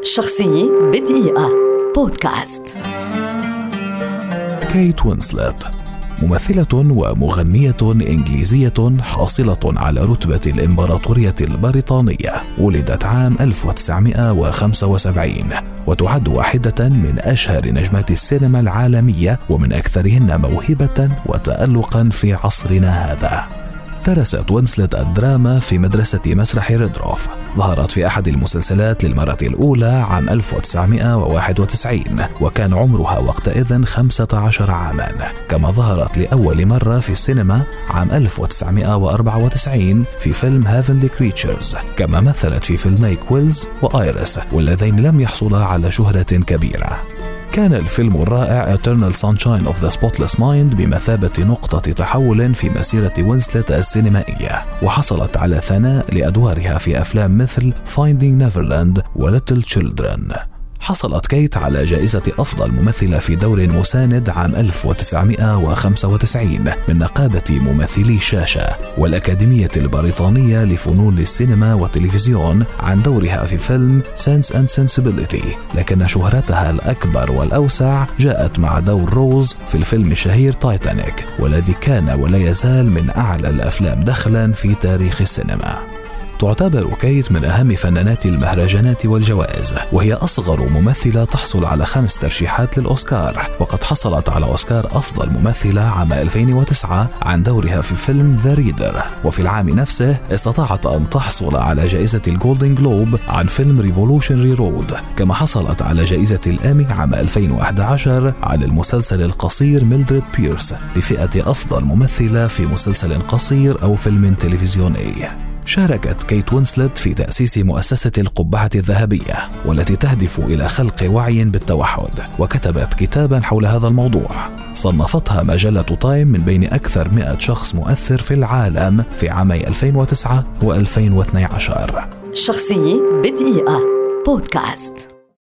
شخصية بدقيقة بودكاست. كيت وينسلت ممثلة ومغنية إنجليزية حاصلة على رتبة الإمبراطورية البريطانية. ولدت عام 1975 وتعد واحدة من أشهر نجمات السينما العالمية ومن أكثرهن موهبة وتألقا في عصرنا هذا. درست وينسلت الدراما في مدرسة مسرح ريدروف. ظهرت في أحد المسلسلات للمرة الأولى عام 1991 وكان عمرها وقتئذ 15 عاما. كما ظهرت لأول مرة في السينما عام 1994 في فيلم Heavenly Creatures. كما مثلت في فيلمي كويلز وآيرس واللذين لم يحصلا على شهرة كبيرة. كان الفيلم الرائع Eternal Sunshine of the Spotless Mind بمثابة نقطة تحول في مسيرة وينسلت السينمائية، وحصلت على ثناء لأدوارها في أفلام مثل Finding Neverland و Little Children. حصلت كيت على جائزة أفضل ممثلة في دور مساند عام 1995 من نقابة ممثلي الشاشة والأكاديمية البريطانية لفنون السينما والتلفزيون عن دورها في فيلم Sense and Sensibility. لكن شهرتها الأكبر والأوسع جاءت مع دور روز في الفيلم الشهير تايتانيك، والذي كان ولا يزال من أعلى الأفلام دخلا في تاريخ السينما. تعتبر كيت من أهم فنانات المهرجانات والجوائز، وهي أصغر ممثلة تحصل على 5 ترشيحات للأوسكار، وقد حصلت على أوسكار أفضل ممثلة عام 2009 عن دورها في فيلم ذا ريدر. وفي العام نفسه استطاعت أن تحصل على جائزة الجولدن جلوب عن فيلم ريفولوشنري رود. كما حصلت على جائزة الآمي عام 2011 على المسلسل القصير ميلدريد بيرس لفئة أفضل ممثلة في مسلسل قصير أو فيلم تلفزيوني. شاركت كيت وينسلت في تأسيس مؤسسة القبعة الذهبية والتي تهدف إلى خلق وعي بالتوحد، وكتبت كتابا حول هذا الموضوع. صنفتها مجلة تايم من بين أكثر 100 شخص مؤثر في العالم في عامي 2009 و2012. شخصية بدقيقة بودكاست.